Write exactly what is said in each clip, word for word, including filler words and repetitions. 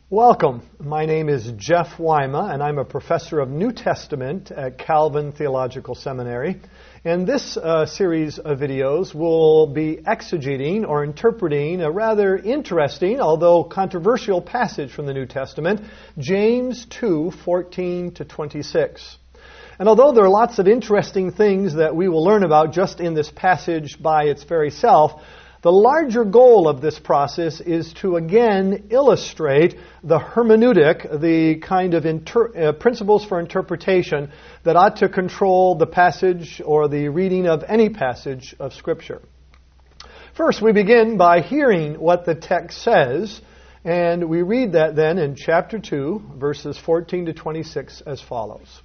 Welcome. My name is Jeff Wyma, and I'm a professor of New Testament at Calvin Theological Seminary. And this uh, series of videos will be exegeting or interpreting a rather interesting, although controversial passage from the New Testament, James two, fourteen to twenty-six. And although there are lots of interesting things that we will learn about just in this passage by its very self, the larger goal of this process is to again illustrate the hermeneutic, the kind of inter- uh, principles for interpretation that ought to control the passage or the reading of any passage of Scripture. First, we begin by hearing what the text says, and we read that then in chapter two, verses fourteen to twenty-six as follows.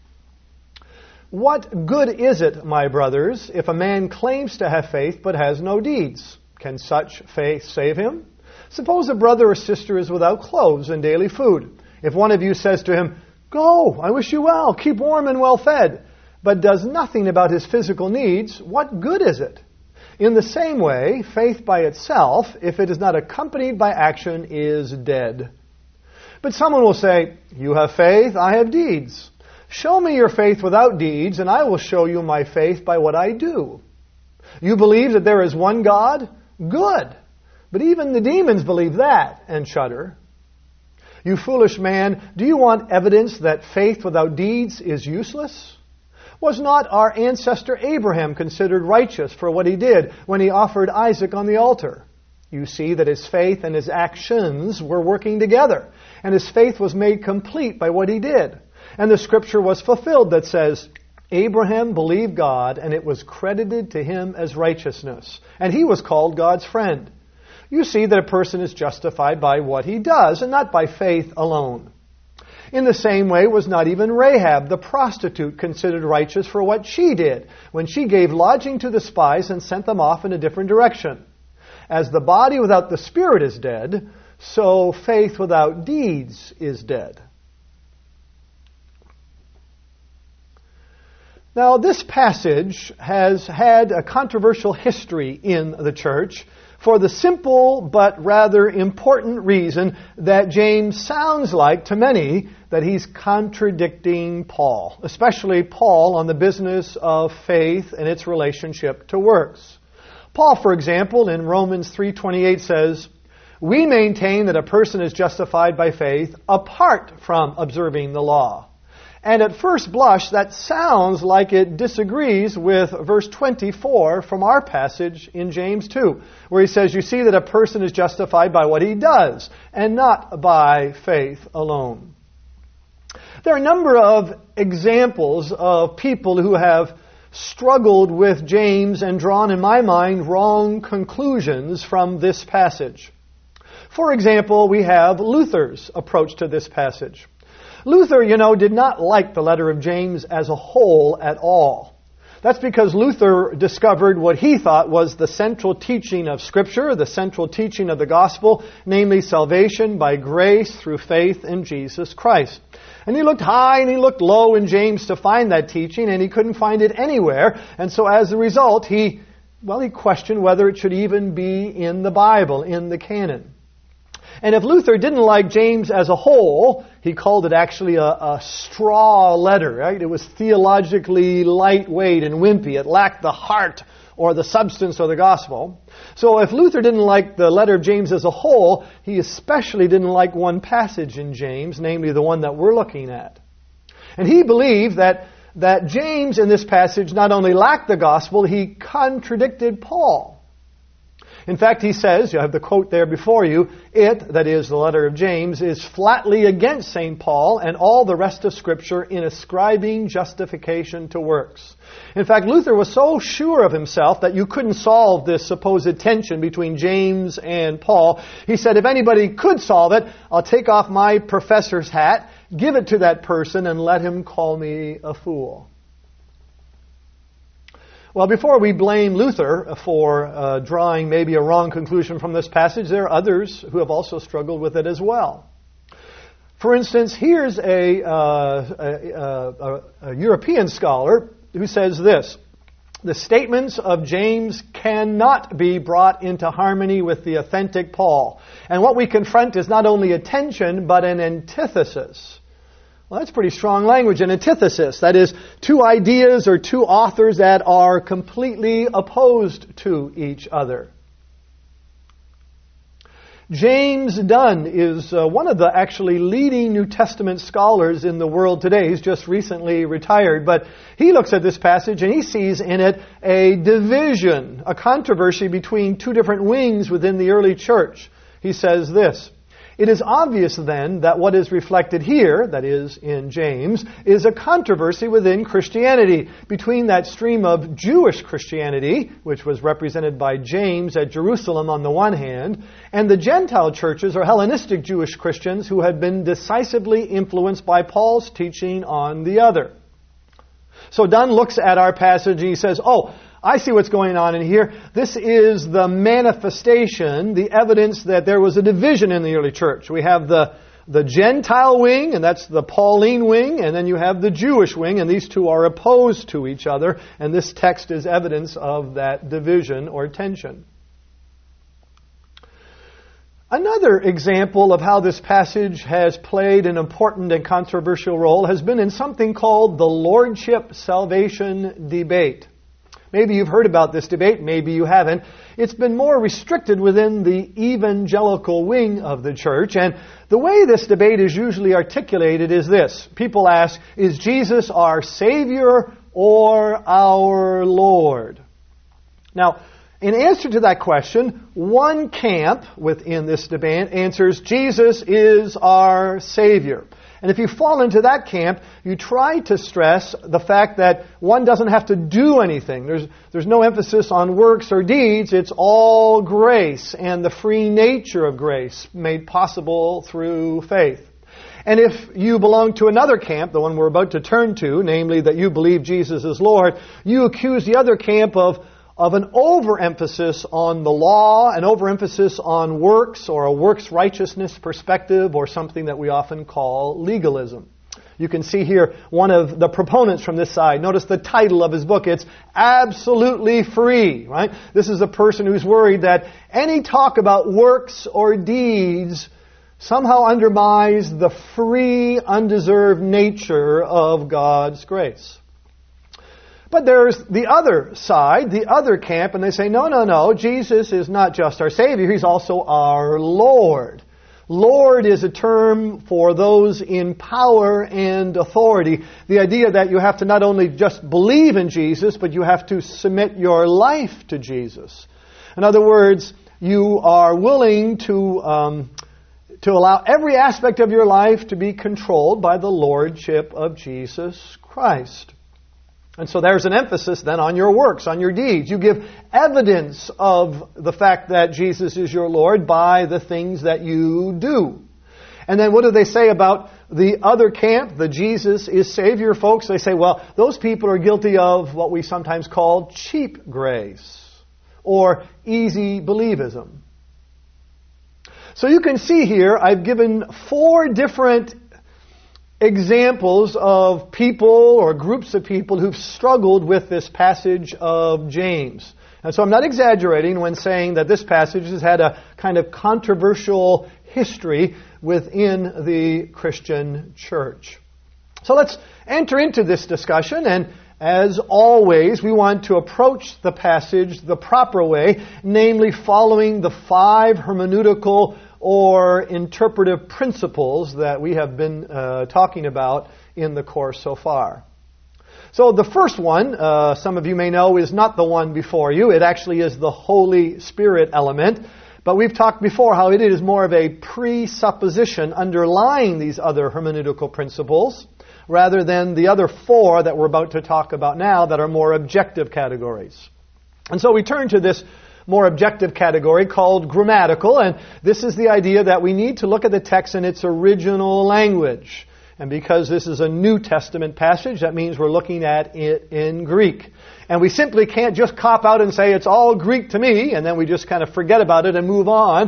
What good is it, my brothers, if a man claims to have faith but has no deeds? Can such faith save him? Suppose a brother or sister is without clothes and daily food. If one of you says to him, "Go, I wish you well, keep warm and well fed," but does nothing about his physical needs, what good is it? In the same way, faith by itself, if it is not accompanied by action, is dead. But someone will say, "You have faith, I have deeds. Show me your faith without deeds, and I will show you my faith by what I do. You believe that there is one God? Good. But even the demons believe that and shudder. You foolish man, do you want evidence that faith without deeds is useless? Was not our ancestor Abraham considered righteous for what he did when he offered Isaac on the altar? You see that his faith and his actions were working together, and his faith was made complete by what he did. And the scripture was fulfilled that says, Abraham believed God, and it was credited to him as righteousness. And he was called God's friend. You see that a person is justified by what he does, and not by faith alone. In the same way was not even Rahab, the prostitute, considered righteous for what she did, when she gave lodging to the spies and sent them off in a different direction. As the body without the spirit is dead, so faith without deeds is dead. Now, this passage has had a controversial history in the church for the simple but rather important reason that James sounds like, to many, that he's contradicting Paul, especially Paul on the business of faith and its relationship to works. Paul, for example, in Romans three twenty-eight says, "We maintain that a person is justified by faith apart from observing the law." And at first blush, that sounds like it disagrees with verse twenty-four from our passage in James two, where he says, you see that a person is justified by what he does, and not by faith alone. There are a number of examples of people who have struggled with James and drawn, in my mind, wrong conclusions from this passage. For example, we have Luther's approach to this passage. Luther, you know, did not like the letter of James as a whole at all. That's because Luther discovered what he thought was the central teaching of Scripture, the central teaching of the gospel, namely salvation by grace through faith in Jesus Christ. And he looked high and he looked low in James to find that teaching, and he couldn't find it anywhere. And so as a result, he, well, he questioned whether it should even be in the Bible, in the canon. And if Luther didn't like James as a whole, he called it actually a, a straw letter, right? It was theologically lightweight and wimpy. It lacked the heart or the substance of the gospel. So if Luther didn't like the letter of James as a whole, he especially didn't like one passage in James, namely the one that we're looking at. And he believed that, that James in this passage not only lacked the gospel, he contradicted Paul. In fact, he says, you have the quote there before you, it, that is the letter of James, is flatly against Saint Paul and all the rest of Scripture in ascribing justification to works. In fact, Luther was so sure of himself that you couldn't solve this supposed tension between James and Paul. He said, if anybody could solve it, I'll take off my professor's hat, give it to that person, and let him call me a fool. Well, before we blame Luther for uh, drawing maybe a wrong conclusion from this passage, there are others who have also struggled with it as well. For instance, here's a, uh, a, a, a European scholar who says this. The statements of James cannot be brought into harmony with the authentic Paul. And what we confront is not only a tension, but an antithesis. Well, that's pretty strong language, an antithesis. That is, two ideas or two authors that are completely opposed to each other. James Dunn is uh, one of the actually leading New Testament scholars in the world today. He's just recently retired, but he looks at this passage and he sees in it a division, a controversy between two different wings within the early church. He says this: "It is obvious then that what is reflected here, that is, in James, is a controversy within Christianity between that stream of Jewish Christianity, which was represented by James at Jerusalem on the one hand, and the Gentile churches or Hellenistic Jewish Christians who had been decisively influenced by Paul's teaching on the other." So Dunn looks at our passage and he says, oh, I see what's going on in here. This is the manifestation, the evidence that there was a division in the early church. We have the, the Gentile wing, and that's the Pauline wing, and then you have the Jewish wing, and these two are opposed to each other, and this text is evidence of that division or tension. Another example of how this passage has played an important and controversial role has been in something called the Lordship Salvation debate. Maybe you've heard about this debate, maybe you haven't. It's been more restricted within the evangelical wing of the church. And the way this debate is usually articulated is this. People ask, is Jesus our Savior or our Lord? Now, in answer to that question, one camp within this debate answers, Jesus is our Savior. And if you fall into that camp, you try to stress the fact that one doesn't have to do anything. There's, there's no emphasis on works or deeds. It's all grace and the free nature of grace made possible through faith. And if you belong to another camp, the one we're about to turn to, namely that you believe Jesus is Lord, you accuse the other camp of of an overemphasis on the law, an overemphasis on works, or a works righteousness perspective, or something that we often call legalism. You can see here one of the proponents from this side. Notice the title of his book. It's Absolutely Free, right? This is a person who's worried that any talk about works or deeds somehow undermines the free, undeserved nature of God's grace. But there's the other side, the other camp, and they say, no, no, no, Jesus is not just our Savior, He's also our Lord. Lord is a term for those in power and authority. The idea that you have to not only just believe in Jesus, but you have to submit your life to Jesus. In other words, you are willing to, um, to allow every aspect of your life to be controlled by the Lordship of Jesus Christ. And so there's an emphasis then on your works, on your deeds. You give evidence of the fact that Jesus is your Lord by the things that you do. And then what do they say about the other camp, the Jesus is Savior folks? They say, well, those people are guilty of what we sometimes call cheap grace or easy believism. So you can see here I've given four different examples of people or groups of people who've struggled with this passage of James. And so I'm not exaggerating when saying that this passage has had a kind of controversial history within the Christian church. So let's enter into this discussion, and as always, we want to approach the passage the proper way, namely following the five hermeneutical or interpretive principles that we have been uh, talking about in the course so far. So the first one, uh, some of you may know, is not the one before you. It actually is the Holy Spirit element. But we've talked before how it is more of a presupposition underlying these other hermeneutical principles, rather than the other four that we're about to talk about now that are more objective categories. And so we turn to this more objective category called grammatical, and this is the idea that we need to look at the text in its original language. And because this is a New Testament passage, that means we're looking at it in Greek. And we simply can't just cop out and say it's all Greek to me, and then we just kind of forget about it and move on.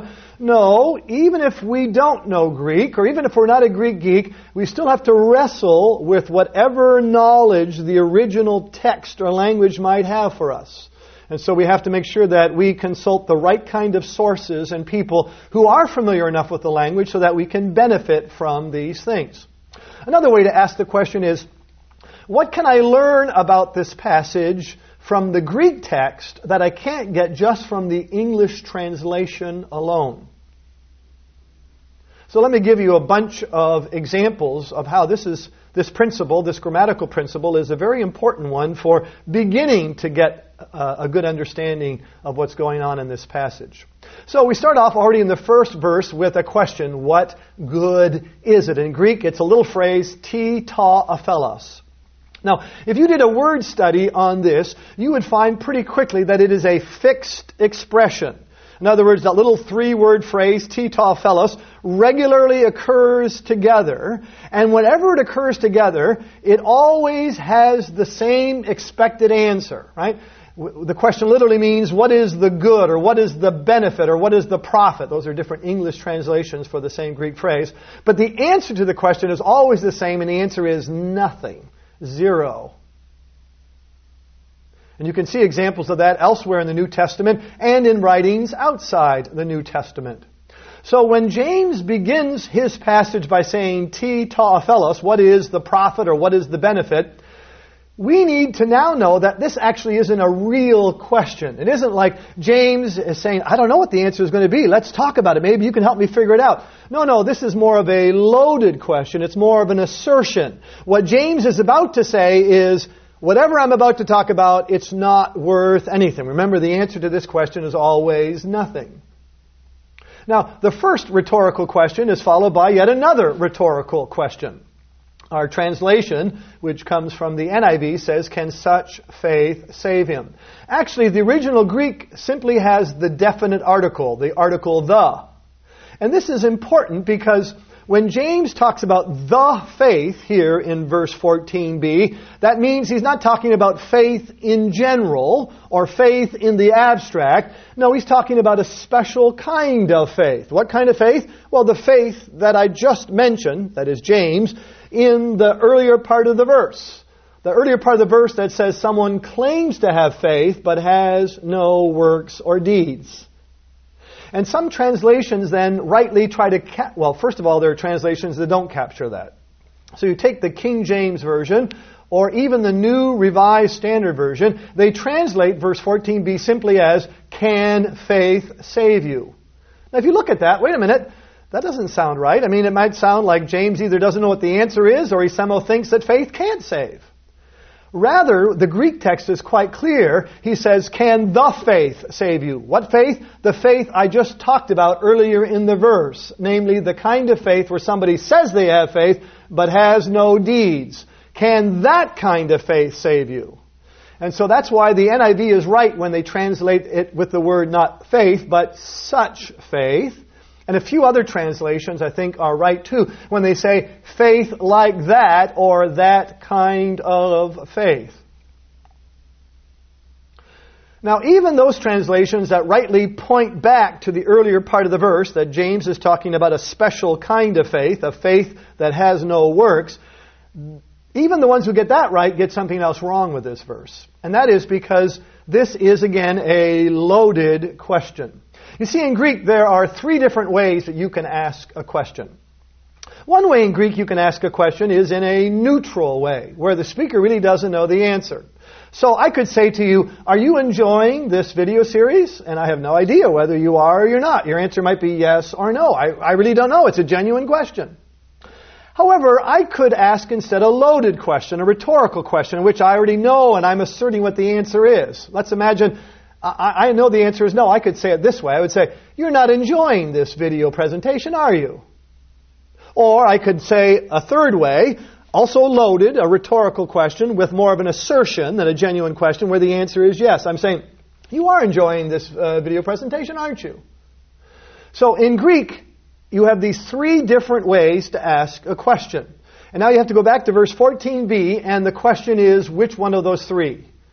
No, even if we don't know Greek, or even if we're not a Greek geek, we still have to wrestle with whatever knowledge the original text or language might have for us. And so we have to make sure that we consult the right kind of sources and people who are familiar enough with the language so that we can benefit from these things. Another way to ask the question is, what can I learn about this passage from the Greek text that I can't get just from the English translation alone? So let me give you a bunch of examples of how this is this principle, this grammatical principle, is a very important one for beginning to get uh, a good understanding of what's going on in this passage. So we start off already in the first verse with a question: what good is it? In Greek, it's a little phrase, ti ta aphelos. Now, if you did a word study on this, you would find pretty quickly that it is a fixed expression. In other words, that little three-word phrase, ti ta aphelos, regularly occurs together. And whenever it occurs together, it always has the same expected answer, right? The question literally means, what is the good, or what is the benefit, or what is the profit? Those are different English translations for the same Greek phrase. But the answer to the question is always the same, and the answer is nothing. Zero. And you can see examples of that elsewhere in the New Testament and in writings outside the New Testament. So when James begins his passage by saying, ti ta aphelos, what is the profit or what is the benefit, we need to now know that this actually isn't a real question. It isn't like James is saying, I don't know what the answer is going to be. Let's talk about it. Maybe you can help me figure it out. No, no, this is more of a loaded question. It's more of an assertion. What James is about to say is, whatever I'm about to talk about, it's not worth anything. Remember, the answer to this question is always nothing. Now, the first rhetorical question is followed by yet another rhetorical question. Our translation, which comes from the N I V, says, can such faith save him? Actually, the original Greek simply has the definite article, the article the. And this is important because when James talks about the faith here in verse fourteen b, that means he's not talking about faith in general or faith in the abstract. No, he's talking about a special kind of faith. What kind of faith? Well, the faith that I just mentioned, that is James, in the earlier part of the verse. The earlier part of the verse that says someone claims to have faith but has no works or deeds. And some translations then rightly try to, ca- well, first of all, there are translations that don't capture that. So you take the King James Version, or even the New Revised Standard Version, they translate verse fourteen b simply as, can faith save you? Now if you look at that, wait a minute, that doesn't sound right. I mean, it might sound like James either doesn't know what the answer is, or he somehow thinks that faith can't save. Rather, the Greek text is quite clear. He says, can the faith save you? What faith? The faith I just talked about earlier in the verse. Namely, the kind of faith where somebody says they have faith, but has no deeds. Can that kind of faith save you? And so that's why the N I V is right when they translate it with the word not faith, but such faith. And a few other translations, I think, are right too, when they say faith like that, or that kind of faith. Now, even those translations that rightly point back to the earlier part of the verse, that James is talking about a special kind of faith, a faith that has no works, even the ones who get that right get something else wrong with this verse. And that is because this is, again, a loaded question. You see, in Greek, there are three different ways that you can ask a question. One way in Greek you can ask a question is in a neutral way, where the speaker really doesn't know the answer. So I could say to you, are you enjoying this video series? And I have no idea whether you are or you're not. Your answer might be yes or no. I, I really don't know. It's a genuine question. However, I could ask instead a loaded question, a rhetorical question, in which I already know and I'm asserting what the answer is. Let's imagine I, I know the answer is no. I could say it this way. I would say, you're not enjoying this video presentation, are you? Or I could say a third way, also loaded, a rhetorical question with more of an assertion than a genuine question, where the answer is yes. I'm saying, you are enjoying this uh, video presentation, aren't you? So in Greek, you have these three different ways to ask a question. And now you have to go back to verse fourteen b, and the question is, which one of those three?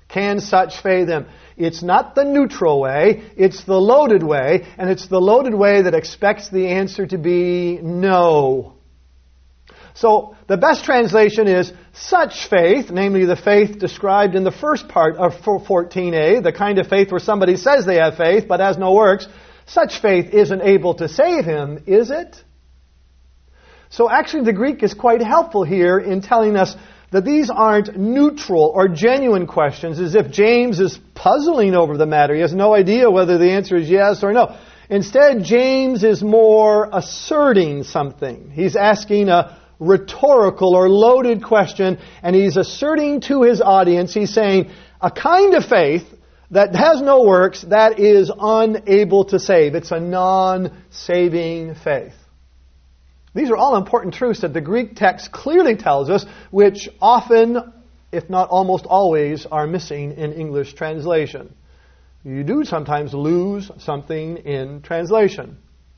Can such faith him? It's not the neutral way, it's the loaded way, and it's the loaded way that expects the answer to be no. So the best translation is such faith, namely the faith described in the first part of fourteen a, the kind of faith where somebody says they have faith but has no works. Such faith isn't able to save him, is it? So actually the Greek is quite helpful here in telling us that these aren't neutral or genuine questions, as if James is puzzling over the matter. He has no idea whether the answer is yes or no. Instead, James is more asserting something. He's asking a rhetorical or loaded question, and he's asserting to his audience, he's saying, a kind of faith that has no works, that is unable to save. It's a non-saving faith. These are all important truths that the Greek text clearly tells us, which often, if not almost always, are missing in English translation. You do sometimes lose something in translation.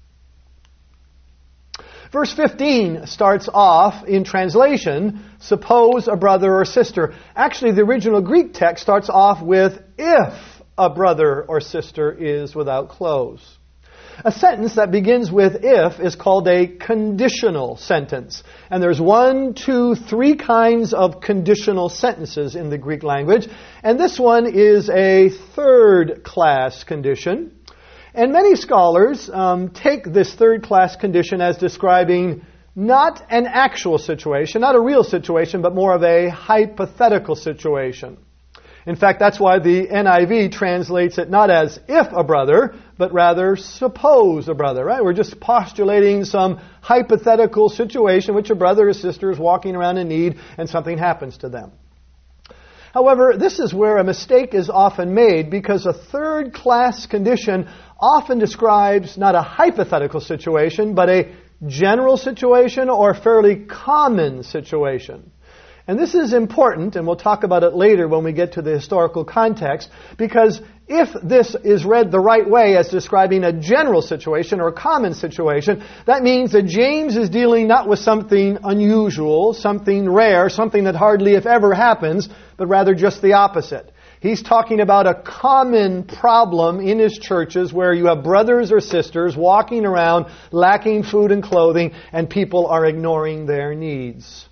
Verse fifteen starts off in translation, suppose a brother or sister. Actually, the original Greek text starts off with, if a brother or sister is without clothes. A sentence that begins with if is called a conditional sentence. And there's one, two, three kinds of conditional sentences in the Greek language. And this one is a third-class condition. And many scholars um, take this third-class condition as describing not an actual situation, not a real situation, but more of a hypothetical situation. In fact, that's why the N I V translates it not as if a brother, but rather suppose a brother, right? We're just postulating some hypothetical situation which a brother or sister is walking around in need and something happens to them. However, this is where a mistake is often made, because a third-class condition often describes not a hypothetical situation, but a general situation or fairly common situation. And this is important, and we'll talk about it later when we get to the historical context, because if this is read the right way as describing a general situation or a common situation, that means that James is dealing not with something unusual, something rare, something that hardly if ever happens, but rather just the opposite. He's talking about a common problem in his churches where you have brothers or sisters walking around lacking food and clothing, and people are ignoring their needs.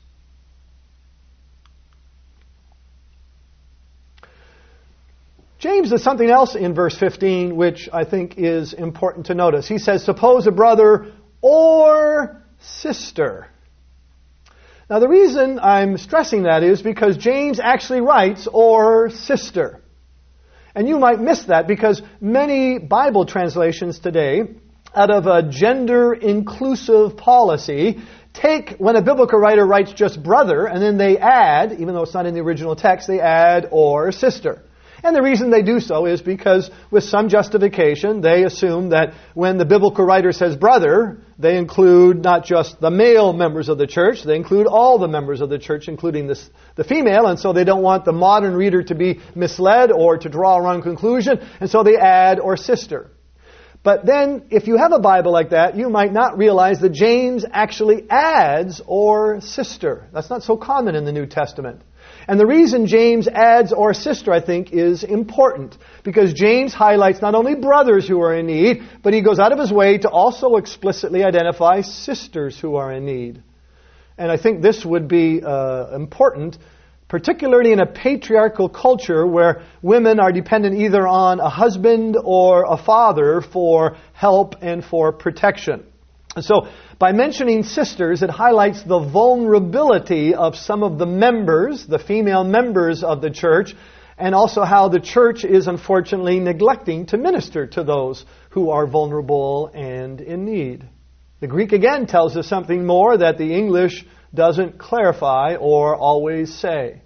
James does something else in verse fifteen which I think is important to notice. He says, suppose a brother or sister. Now the reason I'm stressing that is because James actually writes or sister. And you might miss that because many Bible translations today, out of a gender-inclusive policy, take when a biblical writer writes just brother, and then they add, even though it's not in the original text, they add or sister. And the reason they do so is because with some justification, they assume that when the biblical writer says brother, they include not just the male members of the church, they include all the members of the church, including this, the female, and so they don't want the modern reader to be misled or to draw a wrong conclusion, and so they add or sister. But then, if you have a Bible like that, you might not realize that James actually adds or sister. That's not so common in the New Testament. And the reason James adds or sister, I think, is important. Because James highlights not only brothers who are in need, but he goes out of his way to also explicitly identify sisters who are in need. And I think this would be uh, important, particularly in a patriarchal culture where women are dependent either on a husband or a father for help and for protection. And so, by mentioning sisters, it highlights the vulnerability of some of the members, the female members of the church, and also how the church is unfortunately neglecting to minister to those who are vulnerable and in need. The Greek again tells us something more that the English doesn't clarify or always say.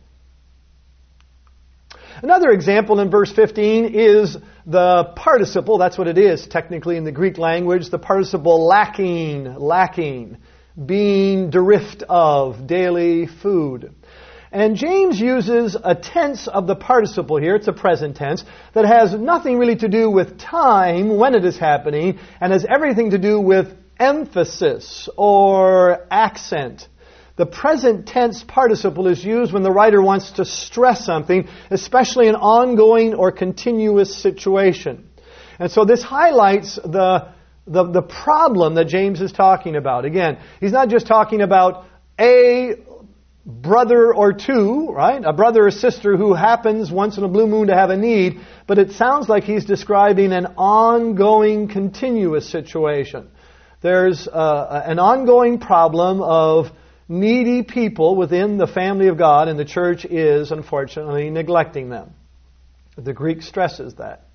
Another example in verse fifteen is the participle, that's what it is technically in the Greek language, the participle lacking, lacking, being bereft of daily food. And James uses a tense of the participle here, it's a present tense, that has nothing really to do with time when it is happening, and has everything to do with emphasis or accent. the present tense participle is used when the writer wants to stress something, especially an ongoing or continuous situation. And so this highlights the, the, the problem that James is talking about. Again, he's not just talking about a brother or two, right? A brother or sister who happens once in a blue moon to have a need, but it sounds like he's describing an ongoing, continuous situation. There's uh, an ongoing problem of needy people within the family of God, and the church is, unfortunately, neglecting them. The Greek stresses that.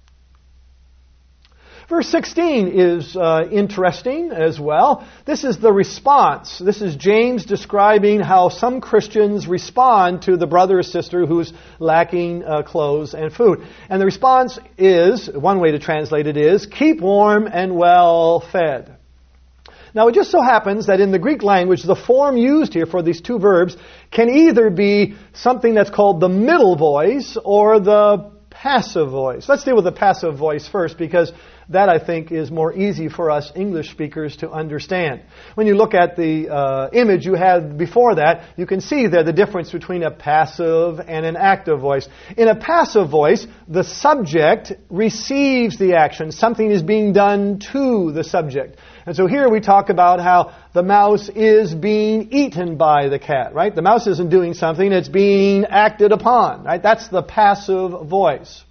Verse sixteen is uh, interesting as well. This is the response. This is James describing how some Christians respond to the brother or sister who's lacking uh, clothes and food. And the response is, one way to translate it is, keep warm and well fed. Now it just so happens that in the Greek language, the form used here for these two verbs can either be something that's called the middle voice or the passive voice. Let's deal with the passive voice first, because that, I think, is more easy for us English speakers to understand. When you look at the uh, image you had before that, you can see there the difference between a passive and an active voice. In a passive voice, the subject receives the action. Something is being done to the subject. And so here we talk about how the mouse is being eaten by the cat, right? The mouse isn't doing something, it's being acted upon, right? That's the passive voice.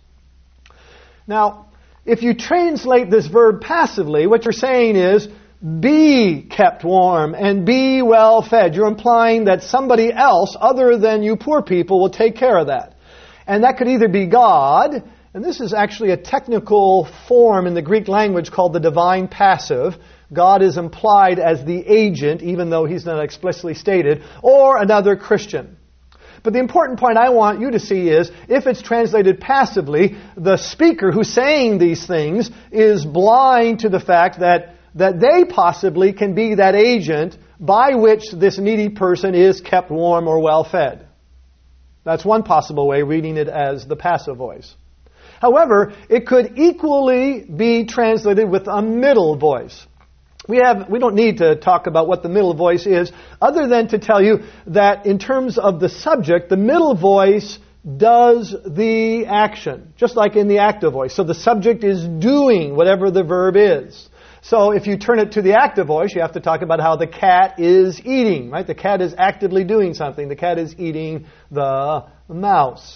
Now, if you translate this verb passively, what you're saying is, be kept warm and be well fed. You're implying that somebody else, other than you poor people, will take care of that. And that could either be God, and this is actually a technical form in the Greek language called the divine passive. God is implied as the agent, even though he's not explicitly stated, or another Christian. But the important point I want you to see is, if it's translated passively, the speaker who's saying these things is blind to the fact that, that they possibly can be that agent by which this needy person is kept warm or well fed. That's one possible way, reading it as the passive voice. However, it could equally be translated with a middle voice. We have, we don't need to talk about what the middle voice is, other than to tell you that in terms of the subject, the middle voice does the action, just like in the active voice. So the subject is doing whatever the verb is. So if you turn it to the active voice, you have to talk about how the cat is eating, right? The cat is actively doing something. The cat is eating the mouse.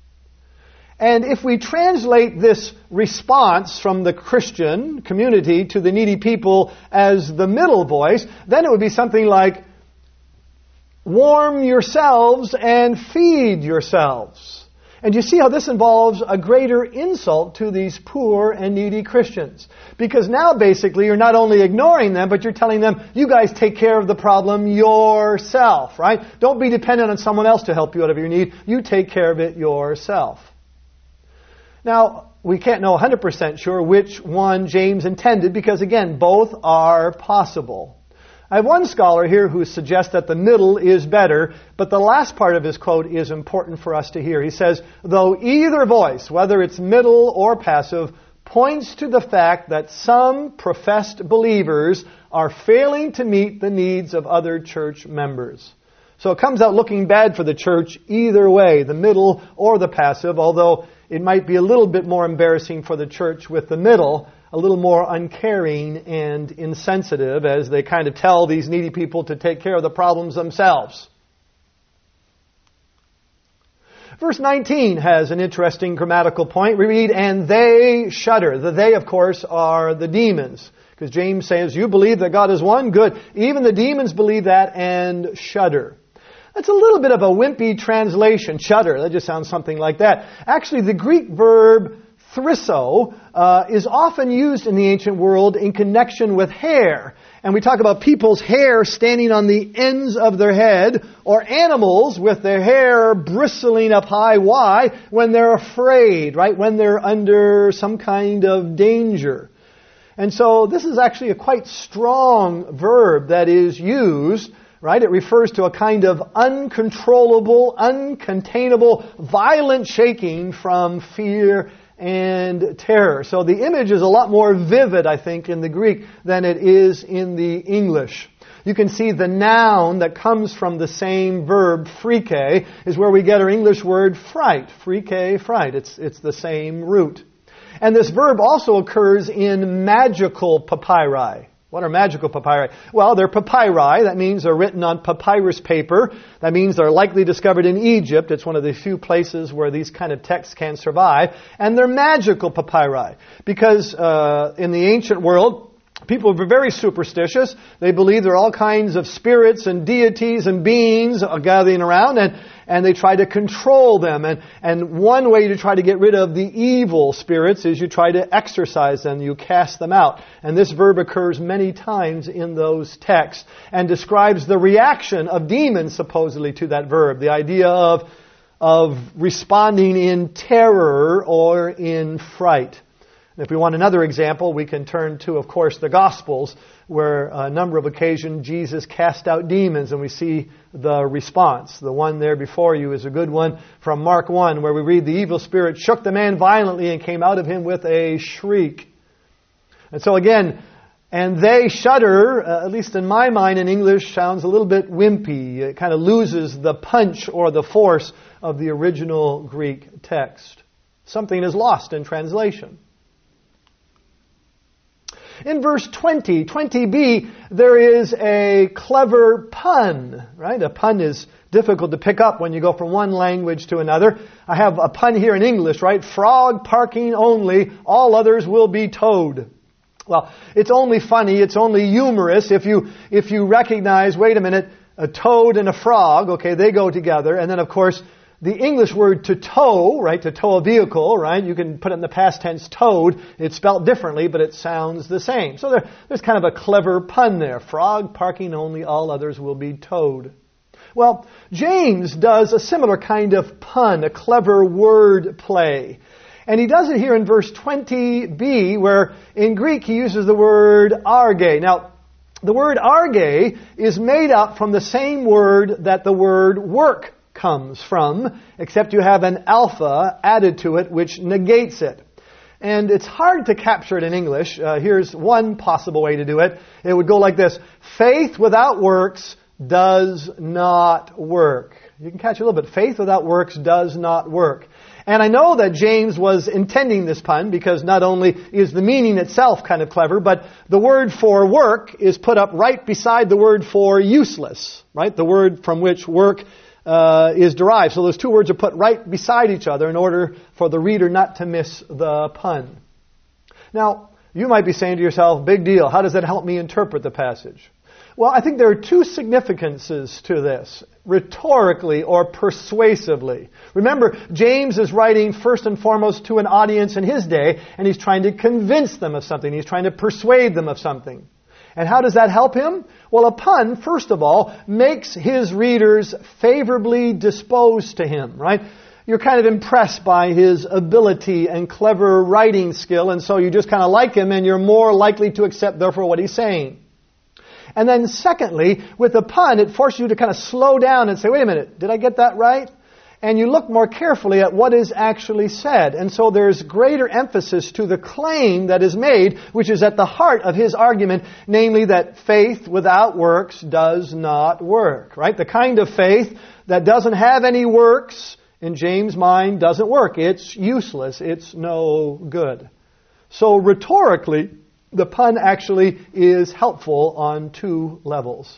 And if we translate this response from the Christian community to the needy people as the middle voice, then it would be something like, warm yourselves and feed yourselves. And you see how this involves a greater insult to these poor and needy Christians. Because now basically you're not only ignoring them, but you're telling them, you guys take care of the problem yourself, right? Don't be dependent on someone else to help you out of your need. You take care of it yourself. Now, we can't know one hundred percent sure which one James intended, because again, both are possible. I have one scholar here who suggests that the middle is better, but the last part of his quote is important for us to hear. He says, though either voice, whether it's middle or passive, points to the fact that some professed believers are failing to meet the needs of other church members. So it comes out looking bad for the church either way, the middle or the passive, although it might be a little bit more embarrassing for the church with the middle, a little more uncaring and insensitive as they kind of tell these needy people to take care of the problems themselves. Verse nineteen has an interesting grammatical point. We read, and they shudder. The they, of course, are the demons. Because James says, you believe that God is one? Good. Even the demons believe that and shudder. That's a little bit of a wimpy translation, shudder. That just sounds something like that. Actually, the Greek verb thrisso uh, is often used in the ancient world in connection with hair. And we talk about people's hair standing on the ends of their head, or animals with their hair bristling up high. Why? When they're afraid, right? When they're under some kind of danger. And so this is actually a quite strong verb that is used, right? It refers to a kind of uncontrollable, uncontainable, violent shaking from fear and terror. So the image is a lot more vivid, I think, in the Greek than it is in the English. you can see the noun that comes from the same verb, phrike, is where we get our English word fright. Phrike, fright. It's, it's the same root. And this verb also occurs in magical papyri. What are magical papyri? Well, they're papyri. That means they're written on papyrus paper. That means they're likely discovered in Egypt. It's one of the few places where these kind of texts can survive. And they're magical papyri. Because uh, in the ancient world, people were very superstitious. They believed there are all kinds of spirits and deities and beings gathering around, and, and they try to control them. And, and one way to try to get rid of the evil spirits is you try to exorcise them, you cast them out. And this verb occurs many times in those texts and describes the reaction of demons supposedly to that verb. The idea of, of responding in terror or in fright. If we want another example, we can turn to, of course, the Gospels, where a number of occasions Jesus cast out demons, and we see the response. The one there before you is a good one from Mark one, where we read, the evil spirit shook the man violently and came out of him with a shriek. And so again, and they shudder, uh, at least in my mind in English, sounds a little bit wimpy. It kind of loses the punch or the force of the original Greek text. Something is lost in translation. In verse twenty, twenty b, there is a clever pun, right? A pun is difficult to pick up when you go from one language to another. I have a pun here in English, right? Frog parking only, all others will be towed. Well, it's only funny, it's only humorous if you, if you recognize, wait a minute, a toad and a frog, okay, they go together, and then of course, the English word to tow, right, to tow a vehicle, right, you can put it in the past tense, towed. It's spelled differently, but it sounds the same. So there, there's kind of a clever pun there. Frog parking only, all others will be towed. Well, James does a similar kind of pun, a clever word play. And he does it here in verse twenty b, where in Greek he uses the word arge. Now, the word arge is made up from the same word that the word work comes from, except you have an alpha added to it which negates it. And it's hard to capture it in English. Uh, here's one possible way to do it. It would go like this. Faith without works does not work. You can catch it a little bit. Faith without works does not work. And I know that James was intending this pun because not only is the meaning itself kind of clever, but the word for work is put up right beside the word for useless, right? The word from which work Uh, is derived. So those two words are put right beside each other in order for the reader not to miss the pun. Now, you might be saying to yourself, big deal, how does that help me interpret the passage? Well, I think there are two significances to this, rhetorically or persuasively. Remember, James is writing first and foremost to an audience in his day, and he's trying to convince them of something. He's trying to persuade them of something. And how does that help him? Well, a pun, first of all, makes his readers favorably disposed to him, right? You're kind of impressed by his ability and clever writing skill, and so you just kind of like him, and you're more likely to accept, therefore, what he's saying. And then secondly, with a pun, it forces you to kind of slow down and say, wait a minute, did I get that right? And you look more carefully at what is actually said. And so there's greater emphasis to the claim that is made, which is at the heart of his argument, namely that faith without works does not work, right? The kind of faith that doesn't have any works, in James' mind, doesn't work. It's useless. It's no good. So rhetorically, the pun actually is helpful on two levels.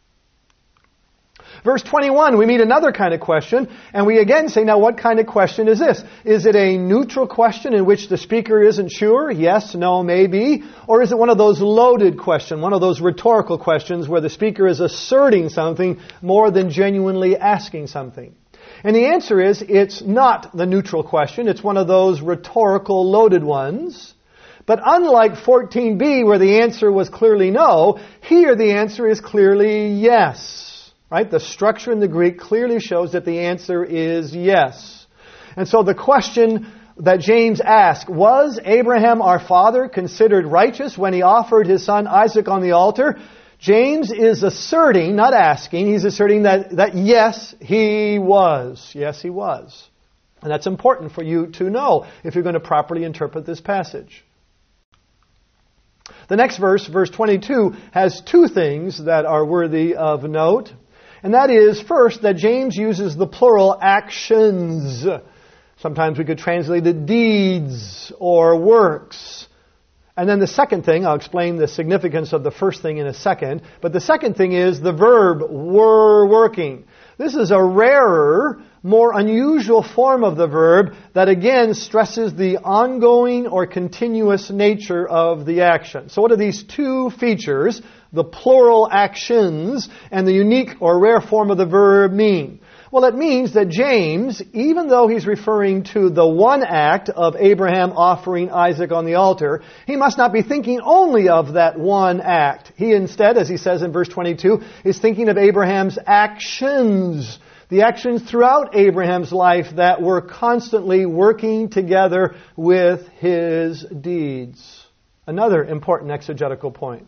Verse twenty-one, we meet another kind of question, and we again say, now what kind of question is this? Is it a neutral question in which the speaker isn't sure? Yes, no, maybe. Or is it one of those loaded questions, one of those rhetorical questions where the speaker is asserting something more than genuinely asking something? And the answer is, it's not the neutral question. It's one of those rhetorical loaded ones. But unlike fourteen b, where the answer was clearly no, here the answer is clearly yes. Right? The structure in the Greek clearly shows that the answer is yes. And so the question that James asked, was Abraham our father considered righteous when he offered his son Isaac on the altar? James is asserting, not asking, he's asserting that, that yes, he was. Yes, he was. And that's important for you to know if you're going to properly interpret this passage. The next verse, verse twenty-two, has two things that are worthy of note. And that is, first, that James uses the plural actions. Sometimes we could translate it deeds or works. And then the second thing, I'll explain the significance of the first thing in a second, but the second thing is the verb were working. This is a rarer, more unusual form of the verb that again stresses the ongoing or continuous nature of the action. So what are these two features, the plural actions and the unique or rare form of the verb, mean? Well, it means that James, even though he's referring to the one act of Abraham offering Isaac on the altar, he must not be thinking only of that one act. He instead, as he says in verse twenty-two, is thinking of Abraham's actions, the actions throughout Abraham's life that were constantly working together with his deeds. Another important exegetical point.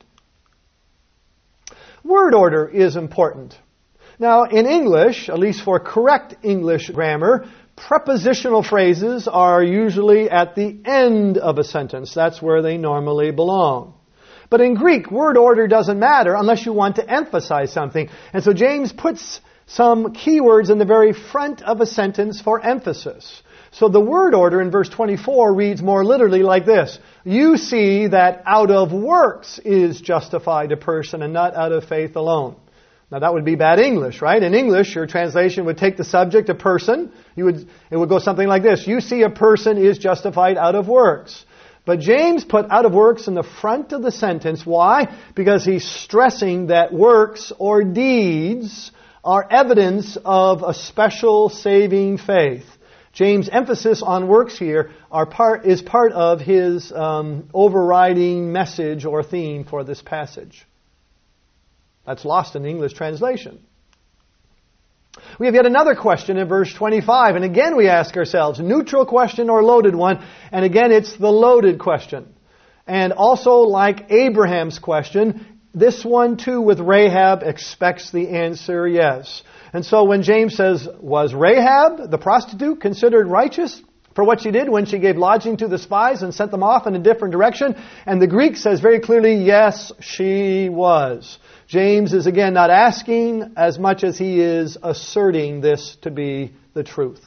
Word order is important. Now, in English, at least for correct English grammar, prepositional phrases are usually at the end of a sentence. That's where they normally belong. But in Greek, word order doesn't matter unless you want to emphasize something. And so James puts some keywords in the very front of a sentence for emphasis. So the word order in verse twenty-four reads more literally like this. You see that out of works is justified a person and not out of faith alone. Now that would be bad English, right? In English, your translation would take the subject, a person. You would, it would go something like this. You see a person is justified out of works. But James put out of works in the front of the sentence. Why? Because he's stressing that works or deeds are evidence of a special saving faith. James' emphasis on works here are part, is part of his um, overriding message or theme for this passage. That's lost in the English translation. We have yet another question in verse twenty-five. And again we ask ourselves, neutral question or loaded one? And again it's the loaded question. And also like Abraham's question, this one too with Rahab expects the answer yes. And so when James says, was Rahab, the prostitute, considered righteous for what she did when she gave lodging to the spies and sent them off in a different direction? And the Greek says very clearly, yes, she was. James is again not asking as much as he is asserting this to be the truth.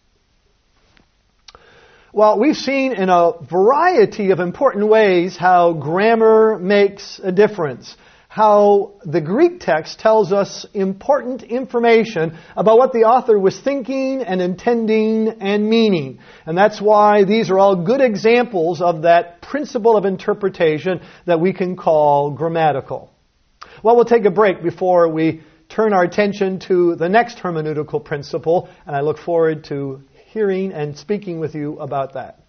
Well, we've seen in a variety of important ways how grammar makes a difference. How the Greek text tells us important information about what the author was thinking and intending and meaning. And that's why these are all good examples of that principle of interpretation that we can call grammatical. Well, we'll take a break before we turn our attention to the next hermeneutical principle, and I look forward to hearing and speaking with you about that.